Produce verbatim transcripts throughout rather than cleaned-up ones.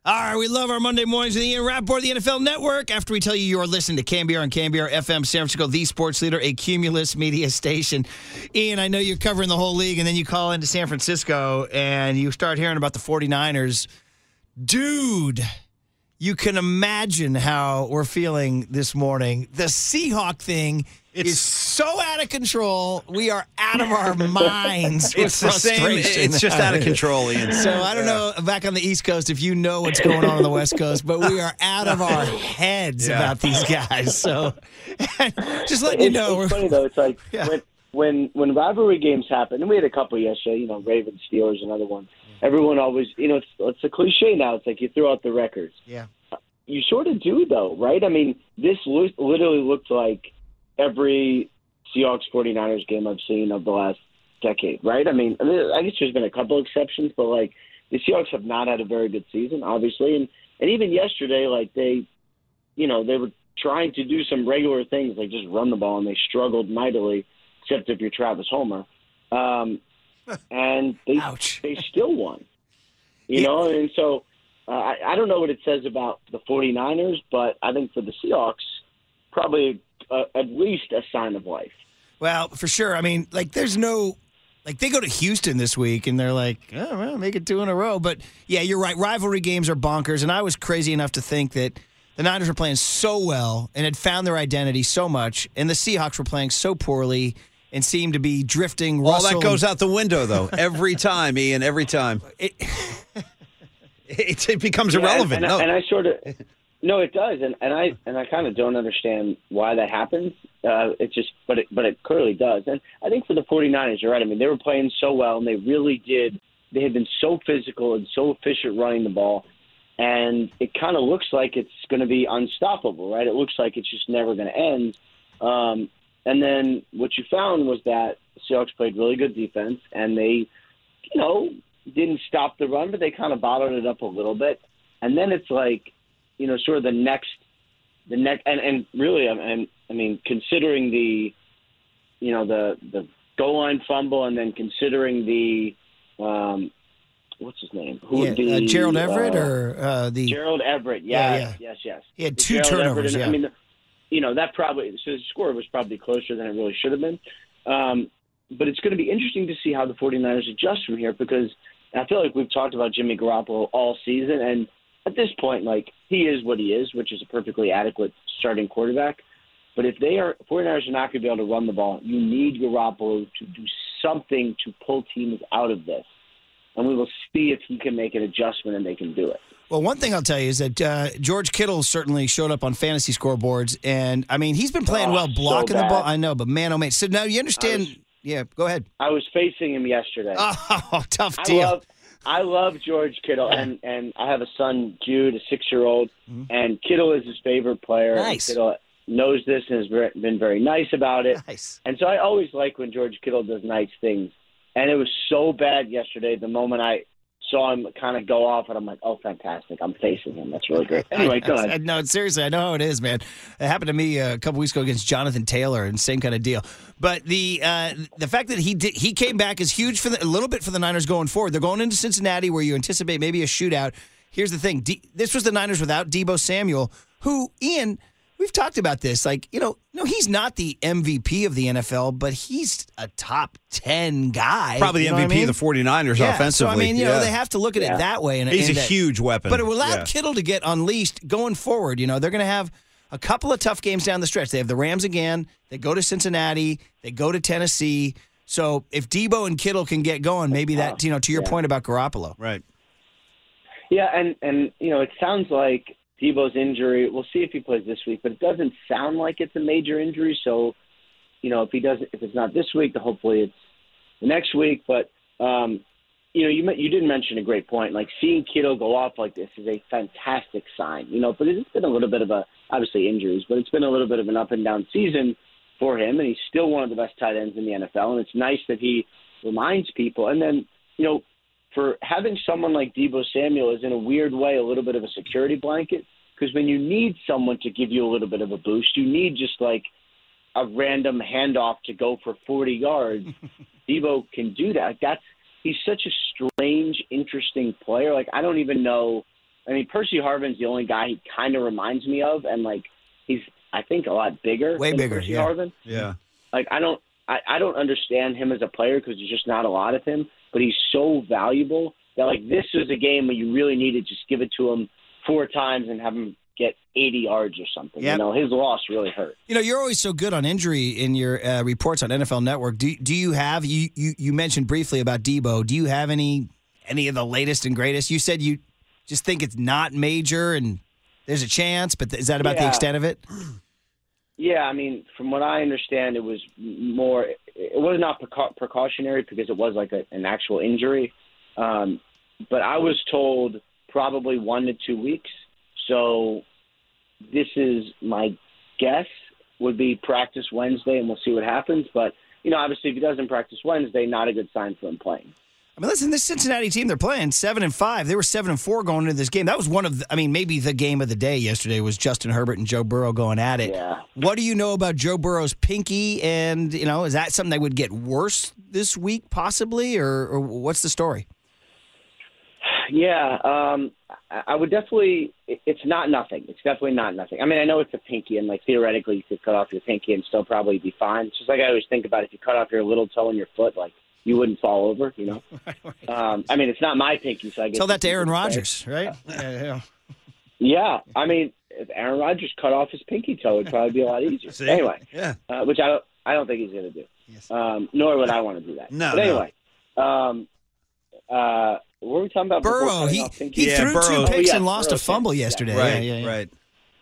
All right, we love our Monday mornings with the Ian Rappaport, the N F L Network. After we tell you you are listening to C A M B R and C A M B R F M, San Francisco, the sports leader, a Cumulus media station. Ian, I know you're covering the whole league, and then you call into San Francisco, and you start hearing about the 49ers. Dude, you can imagine how we're feeling this morning. The Seahawk thing It's is so out of control. We are out of our minds. It's the same. It's just out of control, Ian. So I don't know back on the East Coast if you know what's going on on the West Coast, but we are out of our heads yeah. about these guys. So just letting you know. It's funny though. It's like yeah. when when when rivalry games happen, and we had a couple yesterday. You know, Ravens, Steelers, another one. Everyone always, you know, it's, it's a cliche now. It's like you throw out the records. Yeah. You sort of do though, right? I mean, this lo- literally looked like every Seahawks 49ers game I've seen of the last decade, right? I mean, I mean, I guess there's been a couple exceptions, but, like, the Seahawks have not had a very good season, obviously. And, and even yesterday, like, they, you know, they were trying to do some regular things, like just run the ball, and they struggled mightily, except if you're Travis Homer. Um, and they Ouch. they still won, you yeah. know? And so uh, I, I don't know what it says about the 49ers, but I think for the Seahawks, probably Uh, at least a sign of life. Well, for sure. I mean, like, there's no, like, they go to Houston this week, and they're like, oh, well, make it two in a row. But, yeah, you're right. Rivalry games are bonkers, and I was crazy enough to think that the Niners were playing so well and had found their identity so much, and the Seahawks were playing so poorly and seemed to be drifting. All Russell that goes and, out the window, though, every time, Ian, every time. It, it, it becomes yeah, irrelevant. And, and, no. I, and I sort of... No, it does, and, and I and I kind of don't understand why that happens. Uh, it just, but it but it clearly does, and I think for the 49ers, you're right. I mean, they were playing so well, and they really did. They had been so physical and so efficient running the ball, and it kind of looks like it's going to be unstoppable, right? It looks like it's just never going to end. Um, and then what you found was that the Seahawks played really good defense, and they, you know, didn't stop the run, but they kind of bottled it up a little bit, and then it's like, you know, sort of the next, the next, and, and really, and I mean, considering the, you know, the the goal line fumble, and then considering the, um, what's his name? Who yeah, the, uh, Gerald Everett uh, or uh, the Gerald Everett? Yeah, yeah, yeah. yes, yes. He had the two Gerald turnovers. Everett, yeah. I mean, the, you know, that probably so the score was probably closer than it really should have been. Um, but it's going to be interesting to see how the 49ers adjust from here, because I feel like we've talked about Jimmy Garoppolo all season, and at this point, like, he is what he is, which is a perfectly adequate starting quarterback. But if they are, 49ers are not going to be able to run the ball, you need Garoppolo to do something to pull teams out of this. And we will see if he can make an adjustment and they can do it. Well, one thing I'll tell you is that uh, George Kittle certainly showed up on fantasy scoreboards. And, I mean, he's been playing oh, well blocking so the ball. I know, but man, oh, man. So now you understand. Was, yeah, go ahead. I was facing him yesterday. Oh, tough deal. I love, I love George Kittle, and, and I have a son, Jude, a six-year-old, mm-hmm. and Kittle is his favorite player. Nice. Kittle knows this and has been very nice about it. Nice. And so I always like when George Kittle does nice things. And it was so bad yesterday, the moment I saw him kind of go off, and I'm like, oh, fantastic. I'm facing him. That's really great. Anyway, go ahead. No, seriously, I know how it is, man. It happened to me a couple weeks ago against Jonathan Taylor, and same kind of deal. But the uh, the fact that he did, he came back is huge for the, a little bit for the Niners going forward. They're going into Cincinnati where you anticipate maybe a shootout. Here's the thing. D- this was the Niners without Deebo Samuel, who, Ian, we've talked about this. Like, you know, no, he's not the M V P of the N F L, but he's a top ten guy. Probably the you know M V P I mean? of the 49ers yeah, offensively. So, I mean, you yeah. know, they have to look at yeah. it that way. And, he's and a that, huge weapon. But it will allow yeah. Kittle to get unleashed going forward. You know, they're going to have a couple of tough games down the stretch. They have the Rams again. They go to Cincinnati. They go to Tennessee. So if Deebo and Kittle can get going, maybe that, you know, to your yeah. point about Garoppolo. Right. Yeah, and, and, you know, it sounds like Deebo's injury, we'll see if he plays this week, but it doesn't sound like it's a major injury. So, you know, if he doesn't, if it's not this week, then hopefully it's the next week. But, um, you know, you you did mention a great point. Like, seeing Kittle go off like this is a fantastic sign. You know, but it's been a little bit of a, obviously injuries, but it's been a little bit of an up and down season for him, and he's still one of the best tight ends in the N F L. And it's nice that he reminds people. And then, you know, for having someone like Deebo Samuel is in a weird way a little bit of a security blanket, because when you need someone to give you a little bit of a boost, you need just like a random handoff to go for forty yards. Deebo can do that. That's he's such a strange, interesting player. Like, I don't even know I mean, Percy Harvin's the only guy he kind of reminds me of, and like he's, I think, a lot bigger. Way than bigger, Percy yeah. Harvin. Yeah. Like I don't, I, I don't understand him as a player because there's just not a lot of him. But he's so valuable that like this was a game where you really need to just give it to him four times and have him get eighty yards or something. Yep. You know, his loss really hurt. You know, you're always so good on injury in your uh, reports on N F L Network. Do do you have you, you you mentioned briefly about Debo? Do you have any any of the latest and greatest? You said you just think it's not major and there's a chance, but is that about the Yeah. extent of it? Yeah, I mean, from what I understand, it was more. It was not precau- precautionary because it was like a, an actual injury. Um, but I was told probably one to two weeks. So this is my guess would be practice Wednesday, and we'll see what happens. But you know, obviously, if he doesn't practice Wednesday, not a good sign for him playing. I mean, listen, this Cincinnati team, they're playing seven and five. They were seven and four going into this game. That was one of, the, I mean, maybe the game of the day yesterday was Justin Herbert and Joe Burrow going at it. Yeah. What do you know about Joe Burrow's pinky? And, you know, is that something that would get worse this week possibly? Or, or what's the story? Yeah, um, I I would definitely. It's not nothing. It's definitely not nothing. I mean, I know it's a pinky, and like theoretically, you could cut off your pinky and still probably be fine. It's just like I always think about if you cut off your little toe in your foot, like you wouldn't fall over. You know. Um, I mean, it's not my pinky, so I guess Tell that to Aaron say. Rodgers, right? yeah, yeah. Yeah, I mean, if Aaron Rodgers cut off his pinky toe, it'd probably be a lot easier. See? Anyway, Yeah. uh, which I don't. I don't think he's going to do. Yes. Um, nor would I want to do that. No, But anyway, um, uh, what were we talking about? before Burrow, cutting he, off pinky? he Yeah, threw Burrow. two picks Oh, yeah, and lost Burrow, a fumble yeah. yesterday. Right. Yeah, yeah, yeah. Right.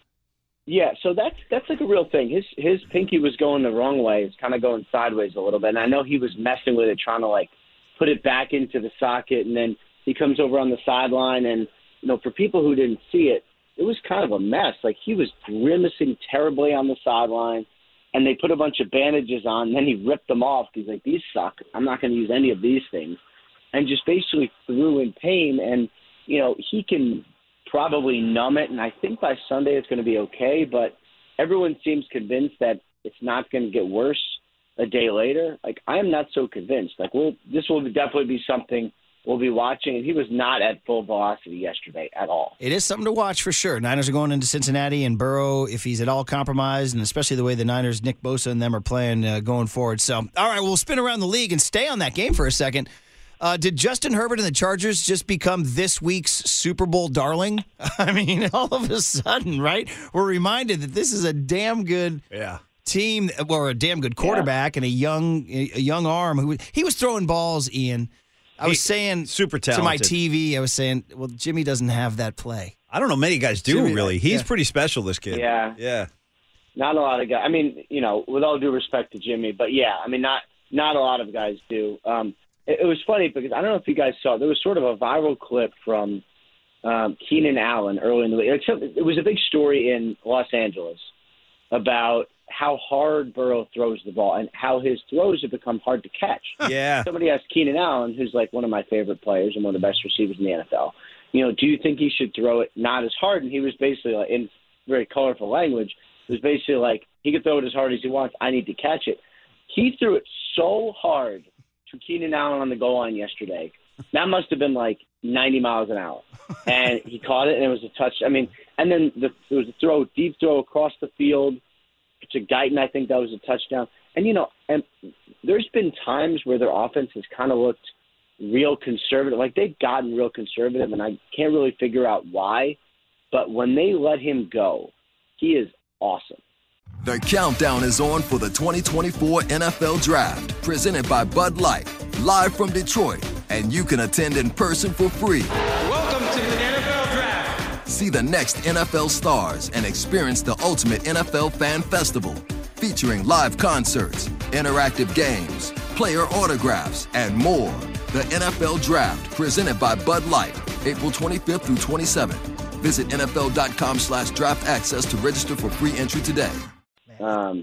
Yeah, so that's that's like a real thing. His his pinky was going the wrong way. It's kind of going sideways a little bit. And I know he was messing with it, trying to like put it back into the socket. And then he comes over on the sideline, and you know, for people who didn't see it, it was kind of a mess. Like he was grimacing terribly on the sideline, and they put a bunch of bandages on. And then he ripped them off. He's like, "These suck. I'm not going to use any of these things," and just basically threw in pain. And you know, he can probably numb it, and I think by Sunday it's going to be okay, but everyone seems convinced that it's not going to get worse a day later. Like, I am not so convinced. Like, we'll, this will definitely be something we'll be watching, and he was not at full velocity yesterday at all. It is something to watch for sure. Niners are going into Cincinnati, and Burrow, if he's at all compromised, and especially the way the Niners, Nick Bosa and them are playing uh, going forward. So, all right, we'll spin around the league and stay on that game for a second. Uh, did Justin Herbert and the Chargers just become this week's Super Bowl darling? I mean, all of a sudden, right? We're reminded that this is a damn good Yeah. team, or a damn good quarterback and a young a young arm. Who he was throwing balls, Ian. I was He- saying super to my talented. T V, I was saying, well, Jimmy doesn't have that play. I don't know many guys do, Jimmy, really. He's yeah. pretty special, this kid. Yeah. Yeah. Not a lot of guys. I mean, you know, with all due respect to Jimmy, but yeah, I mean, not not a lot of guys do. Um, it, it was funny because I don't know if you guys saw, there was sort of a viral clip from um, Keenan Allen early in the week. It was a big story in Los Angeles about how hard Burrow throws the ball and how his throws have become hard to catch. Yeah. Somebody asked Keenan Allen, who's like one of my favorite players and one of the best receivers in the N F L, you know, do you think he should throw it not as hard? And he was basically, like, in very colorful language, it was basically like, he could throw it as hard as he wants. I need to catch it. He threw it so hard to Keenan Allen on the goal line yesterday. That must have been like ninety miles an hour. And he caught it, and it was a touch. I mean, and then the, it was a throw, deep throw across the field to Guyton. I think that was a touchdown. And, you know, and there's been times where their offense has kind of looked real conservative. Like, they've gotten real conservative, and I can't really figure out why. But when they let him go, he is awesome. The countdown is on for the twenty twenty-four N F L Draft, presented by Bud Light, live from Detroit, and you can attend in person for free. Welcome to the N F L Draft. See the next N F L stars and experience the ultimate N F L fan festival, featuring live concerts, interactive games, player autographs, and more. The N F L Draft, presented by Bud Light, April twenty-fifth through twenty-seventh. Visit N F L dot com slash draft access to register for free entry today. Um,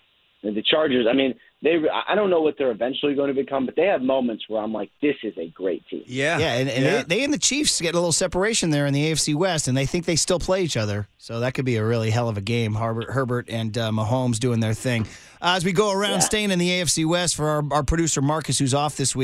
the Chargers, I mean, they. I don't know what they're eventually going to become, but they have moments where I'm like, this is a great team. Yeah. Yeah, and, and yeah. They, they and the Chiefs get a little separation there in the A F C West, and they think they still play each other. So that could be a really hell of a game. Herbert, Herbert and uh, Mahomes doing their thing. Uh, as we go around, Yeah. staying in the A F C West for our, our producer Marcus, who's off this week.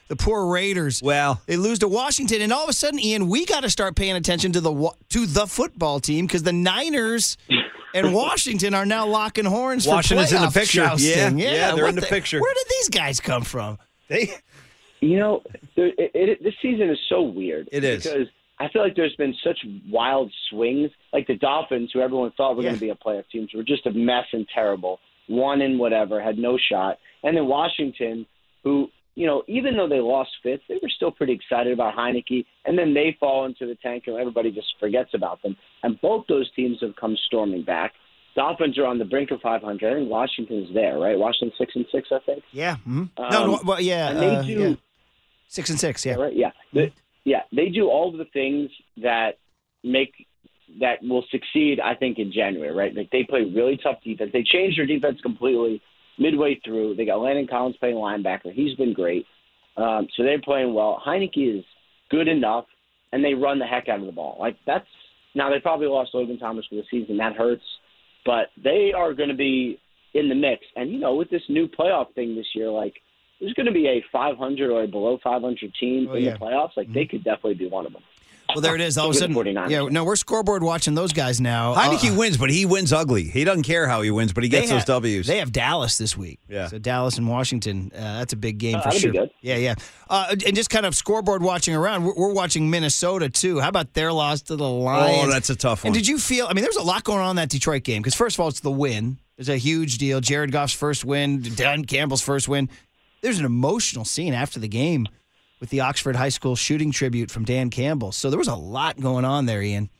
the poor Raiders. Well, they lose to Washington, and all of a sudden, Ian, we got to start paying attention to the to the football team because the Niners and Washington are now locking horns. Washington's for in the playoff picture. jousting. Yeah, yeah, they're what in the picture. Where did these guys come from? They, You know, there- it, it, this season is so weird. It is. Because I feel like there's been such wild swings. Like the Dolphins, who everyone thought were Yeah. going to be a playoff team, were just a mess and terrible. One and whatever, had no shot. And then Washington, who, you know, even though they lost fifth, they were still pretty excited about Heineke. And then they fall into the tank and everybody just forgets about them. And both those teams have come storming back. Dolphins are on the brink of five hundred. I think Washington's there, right? Washington six and six, I think. Yeah. Mm-hmm. Um, no, no, well, yeah. and they uh, do. yeah. Six and six, yeah. Right? Yeah. They, yeah. They do all of the things that make that will succeed, I think, in January, right? Like they play really tough defense. They changed their defense completely midway through. They got Landon Collins playing linebacker. He's been great. Um, so they're playing well. Heineke is good enough, and they run the heck out of the ball. Like that's now they probably lost Logan Thomas for the season. That hurts, but they are going to be in the mix. And you know, with this new playoff thing this year, like there's going to be a five hundred or a below five hundred team Oh, in yeah. the playoffs. Like Mm-hmm. they could definitely be one of them. Well, there it is. All of a With the sudden, forty-niners. yeah. No, we're scoreboard watching those guys now. Heineke Uh, wins, but he wins ugly. He doesn't care how he wins, but he they gets ha- those W's. They have Dallas this week. Yeah. So Dallas and Washington, uh, that's a big game Uh, for that'll sure. be good. Yeah, yeah. Uh, and just kind of scoreboard watching around, we're, we're watching Minnesota too. How about their loss to the Lions? Oh, that's a tough one. And did you feel? I mean, there's a lot going on in that Detroit game because first of all, it's the win. It's a huge deal. Jared Goff's first win, Dan Campbell's first win. There's an emotional scene after the game with the Oxford High School shooting tribute from Dan Campbell. So there was a lot going on there, Ian.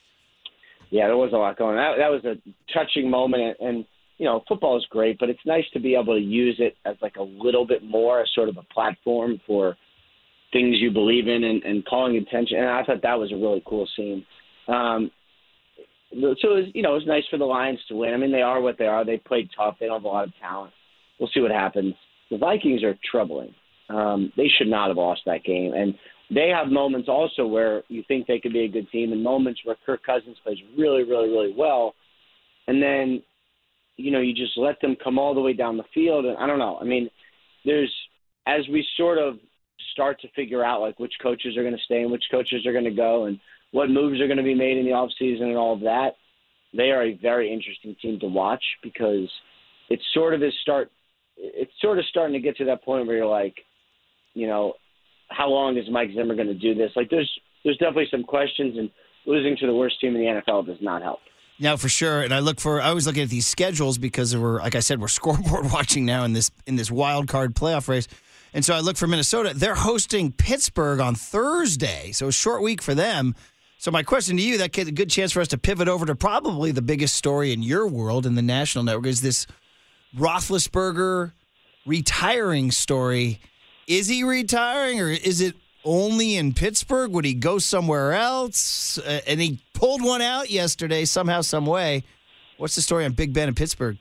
Yeah, there was a lot going on. That, that was a touching moment, and, and you know, football is great, but it's nice to be able to use it as like a little bit more as sort of a platform for things you believe in and, and calling attention. And I thought that was a really cool scene. Um, so it was, you know, it was nice for the Lions to win. I mean, they are what they are. They played tough. They don't have a lot of talent. We'll see what happens. The Vikings are troubling. Um, they should not have lost that game, and they have moments also where you think they could be a good team and moments where Kirk Cousins plays really, really, really well. And then, you know, you just let them come all the way down the field. And I don't know. I mean, there's, as we sort of start to figure out like which coaches are going to stay and which coaches are going to go and what moves are going to be made in the offseason and all of that, they are a very interesting team to watch because it's sort of is start, it's sort of starting to get to that point where you're like, you know, how long is Mike Zimmer going to do this? Like, there's there's definitely some questions, and losing to the worst team in the N F L does not help. No, for sure. And I look for I always look at these schedules because we're like I said, we're scoreboard watching now in this in this wild card playoff race. And so I look for Minnesota. They're hosting Pittsburgh on Thursday, so a short week for them. So my question to you, that could a good chance for us to pivot over to probably the biggest story in your world in the national network is this Roethlisberger retiring story. Is he retiring, or is it only in Pittsburgh? Would he go somewhere else? Uh, and he pulled one out yesterday somehow, some way. What's the story on Big Ben in Pittsburgh?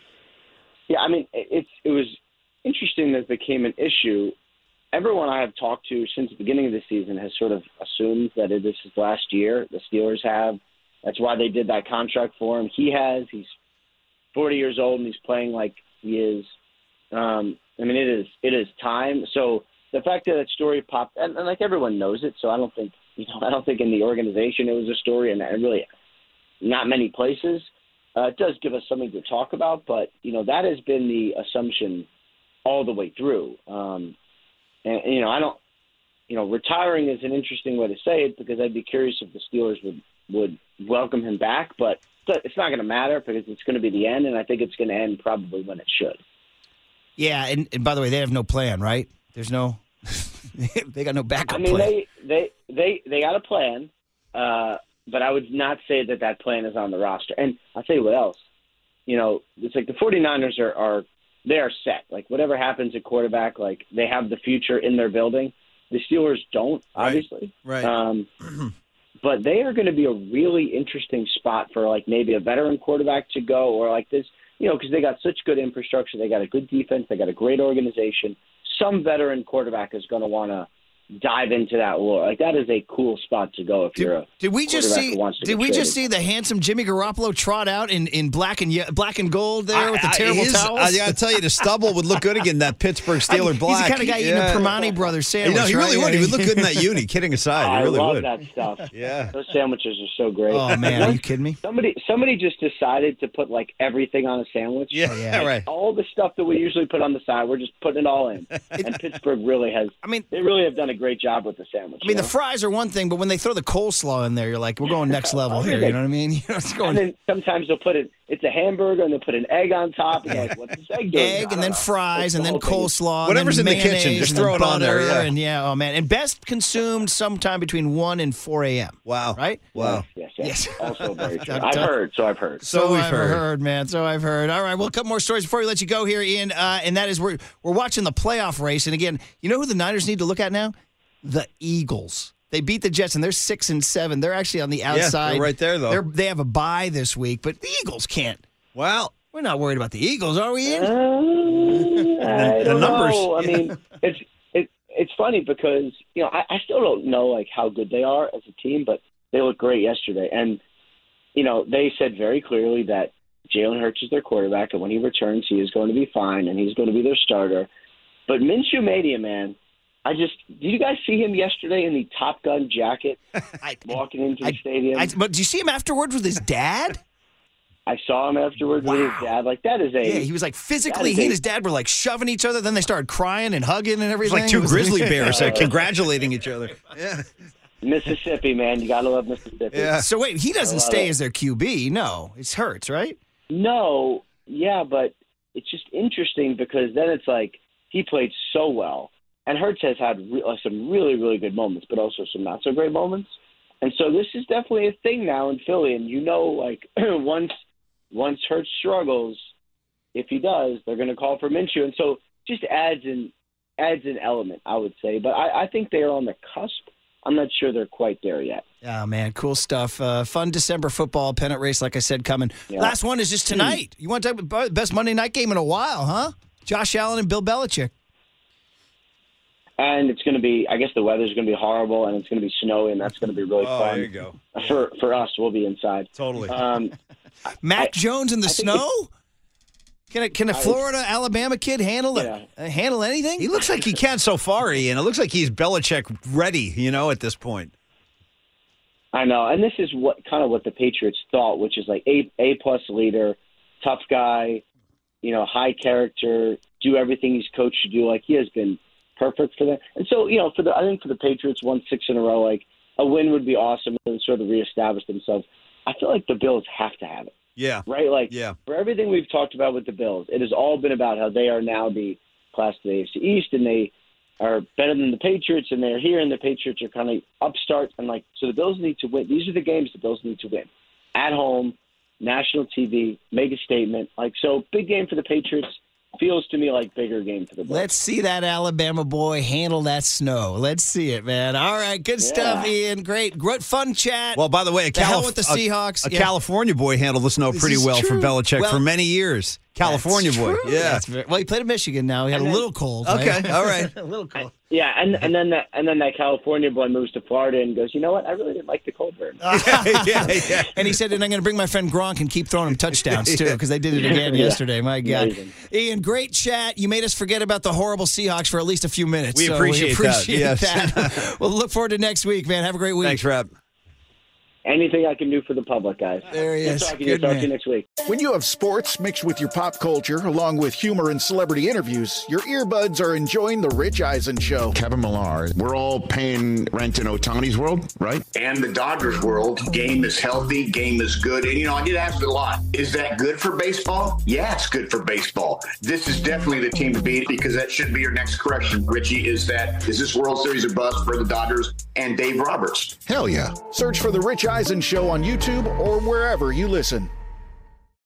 Yeah, I mean, it's it was interesting that it became an issue. Everyone I have talked to since the beginning of the season has sort of assumed that it is his last year. The Steelers have. That's why they did that contract for him. He has. He's forty years old, and he's playing like he is. Um, I mean, it is it is time. So the fact that that story popped, and, and like everyone knows it, so I don't think you know I don't think in the organization it was a story, and, and really not many places. Uh, it does give us something to talk about, but you know that has been the assumption all the way through. Um, and, and you know, I don't, you know, retiring is an interesting way to say it because I'd be curious if the Steelers would would welcome him back, but it's not going to matter because it's going to be the end, and I think it's going to end probably when it should. Yeah, and, and by the way, they have no plan, right? There's no, they got no backup I mean, plan. they they they they got a plan, uh, but I would not say that that plan is on the roster. And I'll tell you what else. You know, it's like the 49ers are, are they are set. Like whatever happens at quarterback, like they have the future in their building. The Steelers don't, obviously. Right. Um, but they are going to be a really interesting spot for like maybe a veteran quarterback to go or like this. You know, because they got such good infrastructure, they got a good defense, they got a great organization. Some veteran quarterback is going to want to dive into that lore. Like, that is a cool spot to go if Did, you're a did we just quarterback see? who wants to Did get we traded. just see the handsome Jimmy Garoppolo trot out in, in black and ye- black and gold there with the I- terrible his- towels? I got to tell you, the stubble would look good again. That Pittsburgh Steeler He's black. the kind of guy eating Yeah. a Permani Brothers sandwich. You know, he really right? would. Yeah, He would look good in that uni. Kidding aside, I he really love would. that stuff. Yeah. Those sandwiches are so great. Oh man, are you kidding me? Somebody somebody just decided to put like everything on a sandwich. Yeah, yeah. right. All the stuff that we usually put on the side, we're just putting it all in. And Pittsburgh really has. I mean, they really have done a great job with the sandwich. I mean, you the know? fries are one thing, but when they throw the coleslaw in there, you're like, we're going next level here. You know what I mean? You know, it's going And then sometimes they'll put it. It's a hamburger, and they'll put an egg on top. And like, what's this egg doing? egg and then fries and then coleslaw. Whatever's and in then the kitchen, mayonnaise just and then throw it on there, butter, yeah. And yeah, oh man, and best consumed sometime between one and four a.m. Wow. Right? Wow. Yes, yes. Yes. Also very true. Dun, I've dun. heard, so I've heard. So, we've I've heard. heard. man. So I've heard. All right, well, a couple more stories before we let you go here, Ian. Uh, and that is we're we're watching the playoff race. And again, you know who the Niners need to look at now? The Eagles. They beat the Jets, and they're six and seven. They're actually on the outside. they're right there, though. They're, they have a bye this week, but the Eagles can't. Well, We're not worried about the Eagles, are we, Ian? Uh, I the don't numbers. know. I mean, it's it, it's funny because you know I, I still don't know like how good they are as a team, but they looked great yesterday. And you know they said very clearly that Jalen Hurts is their quarterback, and when he returns, he is going to be fine, and he's going to be their starter. But Minshew Mania, man, I just did you guys see him yesterday in the Top Gun jacket I, walking into I- the stadium? I, but did you see him afterwards with his dad? I saw him afterwards with Wow. his dad. Like that is a Yeah, he was like physically, That is he a- and his dad were like shoving each other. Then they started crying and hugging and it's everything. like two It was- grizzly bears uh, congratulating each other. Yeah. Mississippi, man. You gotta love Mississippi. Yeah. So wait, he doesn't I love stay it. as their Q B. No, it's Hurts, right? No, yeah, but it's just interesting because then it's like he played so well, and Hurts has had re- uh, some really, really good moments, but also some not so great moments. And so this is definitely a thing now in Philly, and you know, like once once Hurts struggles, if he does, they're going to call for Minshew, and so just adds an adds an element, I would say. But I, I think they are on the cusp. I'm not sure they're quite there yet. Oh, man, cool stuff. Uh, fun December football pennant race, like I said, coming. Yeah. Last one is just tonight. You want to talk about best Monday night game in a while, huh? Josh Allen and Bill Belichick. And it's going to be, I guess the weather's going to be horrible, and it's going to be snowy, and that's going to be really Oh, fun. there you go. For for us, we'll be inside. Totally. Um, Mac I- Jones in the I think snow? Can a, can a Florida, Alabama kid handle it? Yeah. Uh, handle anything? He looks like he can so far, Ian. It looks like he's Belichick ready, you know, at this point. I know, and this is what kind of what the Patriots thought, which is like a a plus leader, tough guy, you know, high character, do everything he's coached to do. Like he has been perfect for them. And so, you know, for the I think for the Patriots, won six in a row. Like a win would be awesome and sort of reestablish themselves. I feel like the Bills have to have it. Yeah. Right? Like, Yeah. for everything we've talked about with the Bills, it has all been about how they are now the class of the A F C East, and they are better than the Patriots, and they're here, and the Patriots are kind of upstarts. And, like, so the Bills need to win. These are the games the Bills need to win. At home, national T V, make a statement. Like, so big game for the Patriots. Feels to me like bigger game for the Bills. Let's see that Alabama boy handle that snow. Let's see it, man. All right, good Yeah. stuff, Ian. Great, great, fun chat. Well, by the way, a, The hell Calif- with the a- Seahawks. a, Yeah. California boy handled the snow This pretty is well for true. Belichick Well, for many years. California That's boy. true. Yeah. That's very, well, he played in Michigan now. He had And a then- little cold. Okay, right? all right. a little cold. Yeah, and and then that and then that California boy moves to Florida and goes, you know what? I really didn't like the cold burn. yeah, yeah. And he said, and I'm going to bring my friend Gronk and keep throwing him touchdowns, too, because they did it again Yeah. yesterday. My God. Amazing. Ian, great chat. You made us forget about the horrible Seahawks for at least a few minutes. We so appreciate we that, appreciate yes. that. We'll look forward to next week, man. Have a great week. Thanks, Rap. Anything I can do for the public, guys. There he Good is. talking to you. Good Talk man. to you next week. When you have sports mixed with your pop culture, along with humor and celebrity interviews, your earbuds are enjoying The Rich Eisen Show. Kevin Millar. We're all paying rent in Ohtani's world, right? And the Dodgers world, game is healthy, game is good. And, you know, I get asked a lot, is that good for baseball? Yeah, it's good for baseball. This is definitely the team to beat because that should be your next correction, Richie, is that, is this World Series a bust for the Dodgers and Dave Roberts? Hell yeah. Search for The Rich Eisen Show on YouTube or wherever you listen.